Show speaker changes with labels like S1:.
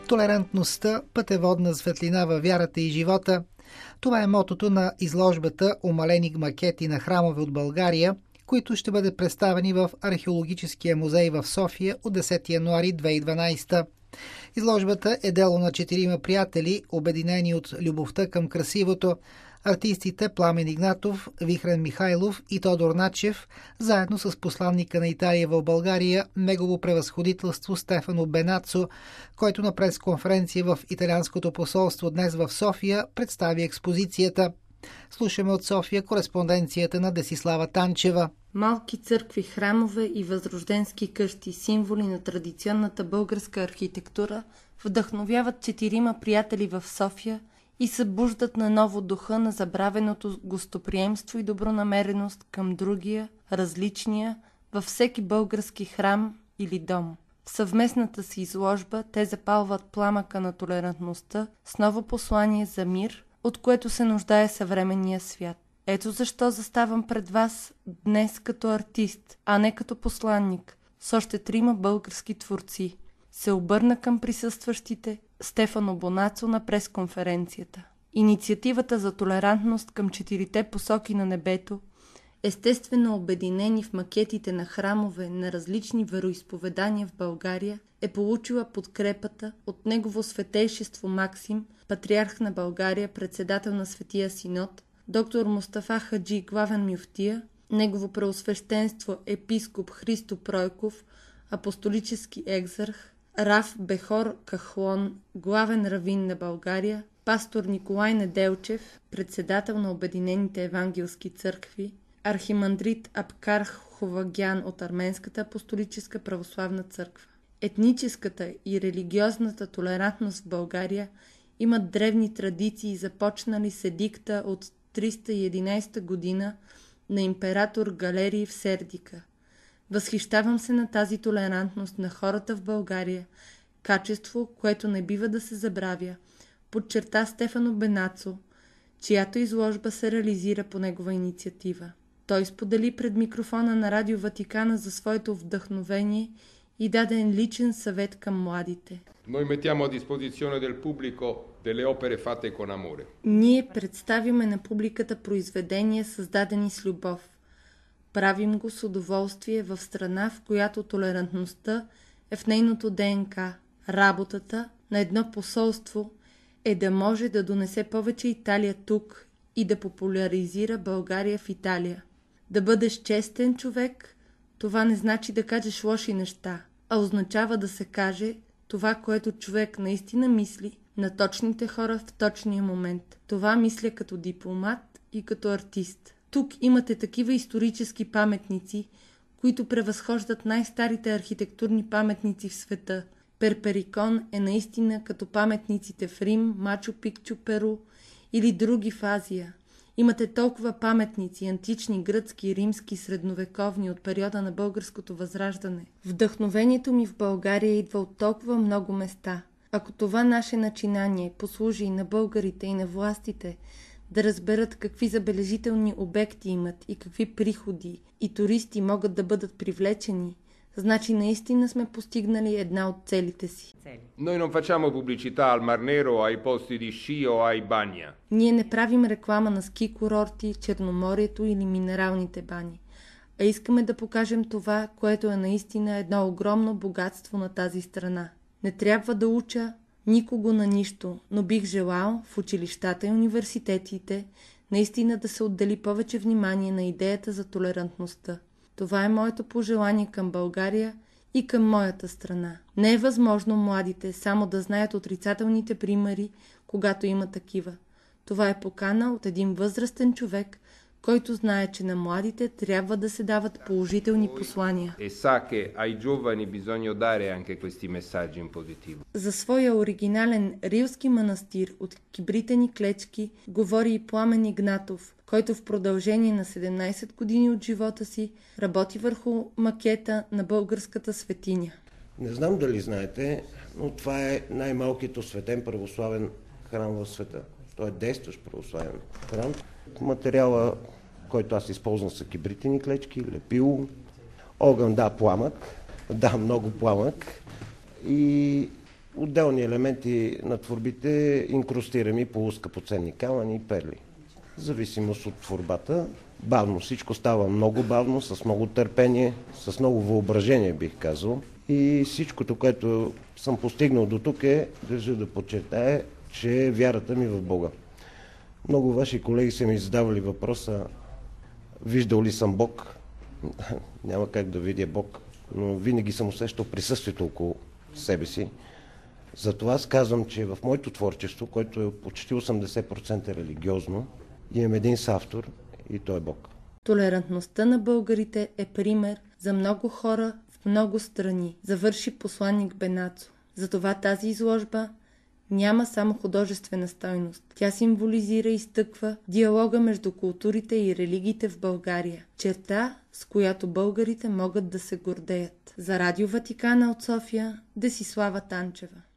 S1: Толерантността, пътеводна светлина във вярата и живота. Това е мотото на изложбата "Омалени макети на храмове от България", които ще бъде представени в Археологическия музей в София от 10 януари 2012. Изложбата е дело на 4 приятели, обединени от любовта към красивото. Артистите Пламен Игнатов, Вихрен Михайлов и Тодор Начев, заедно с посланника на Италия в България, негово превъзходителство Стефано Бенацо, който на пресконференция в Италианското посолство днес в София представи експозицията. Слушаме от София кореспонденцията на Десислава Танчева.
S2: Малки църкви, храмове и възрожденски къщи, символи на традиционната българска архитектура, вдъхновяват 4 приятели в София и събуждат наново духа на забравеното гостоприемство и добронамереност към другия, различния, във всеки български храм или дом. В съвместната си изложба те запалват пламъка на толерантността с ново послание за мир, от което се нуждае съвременния свят. Ето защо заставам пред вас днес като артист, а не като посланник, с още 3 български творци. Се обърна към присъстващите Стефано Бенацо на пресконференцията. Инициативата за толерантност към 4 посоки на небето, естествено обединени в макетите на храмове на различни вероизповедания в България, е получила подкрепата от негово светейшество Максим, патриарх на България, председател на Светия Синод, доктор Мустафа Хаджи, главен мюфтия, негово преосвещенство епископ Христо Пройков, апостолически екзарх, Раф Бехор Кахлон, главен равин на България, пастор Николай Неделчев, председател на Обединените евангелски църкви, архимандрит Апкар Ховагян от Арменската апостолическа православна църква. Етническата и религиозната толерантност в България имат древни традиции, започнали с едикта от 311 година на император Галерий в Сердика. Възхищавам се на тази толерантност на хората в България, качество, което не бива да се забравя, подчерта Стефано Бенацо, чиято изложба се реализира по негова инициатива. Той сподели пред микрофона на Радио Ватикана за своето вдъхновение и даде личен съвет към младите. Ние представяме на публиката произведения, създадени с любов. Правим го с удоволствие в страна, в която толерантността е в нейното ДНК. Работата на едно посолство е да може да донесе повече Италия тук и да популяризира България в Италия. Да бъдеш честен човек, това не значи да кажеш лоши неща, а означава да се каже това, което човек наистина мисли на точните хора в точния момент. Това мисля като дипломат и като артист. Тук имате такива исторически паметници, които превъзхождат най-старите архитектурни паметници в света. Перперикон е наистина като паметниците в Рим, Мачу Пикчу, Перу или други в Азия. Имате толкова паметници, антични, гръцки, римски, средновековни от периода на българското възраждане. Вдъхновението ми в България идва от толкова много места. Ако това наше начинание послужи и на българите, и на властите да разберат какви забележителни обекти имат и какви приходи и туристи могат да бъдат привлечени, значи наистина сме постигнали една от целите си.
S3: Noi non facciamo pubblicità al Mar Nero, ai posti di sci o ai bagni.
S2: Ние не правим реклама на ски курорти, Черноморието или минералните бани, а искаме да покажем това, което е наистина едно огромно богатство на тази страна. Не трябва да уча никого на нищо, но бих желал в училищата и университетите наистина да се отдели повече внимание на идеята за толерантността. Това е моето пожелание към България и към моята страна. Не е възможно младите само да знаят отрицателните примери, когато има такива. Това е покана от един възрастен човек, който знае, че на младите трябва да се дават положителни послания. За своя оригинален рилски манастир от кибритени клечки говори и Пламен Игнатов, който в продължение на 17 години от живота си работи върху макета на българската светиня.
S4: Не знам дали знаете, но това е най-малкият осветен православен храм в света. Той е действащ православен храм. Материала, който аз използвам, са кибритени клечки, лепило, огън, да, пламък, да, много пламък. И отделни елементи на творбите инкрустираме полускъпоценни камъни и перли. В зависимост от творбата, бавно, всичко става много бавно, с много търпение, с много въображение, бих казал. И всичкото, което съм постигнал до тук държа да подчертая, че е вярата ми в Бога. Много ваши колеги са ми задавали въпроса, виждал ли съм Бог? Няма как да видя Бог, но винаги съм усещал присъствието около себе си. Затова аз казвам, че в моето творчество, което е почти 80% религиозно, имам един съавтор и той е Бог.
S2: Толерантността на българите е пример за много хора в много страни, завърши посланник Бенацо. Затова тази изложба няма само художествена стойност. Тя символизира и изтъква диалога между културите и религиите в България. Черта, с която българите могат да се гордеят. За Радио Ватикана от София, Десислава Танчева.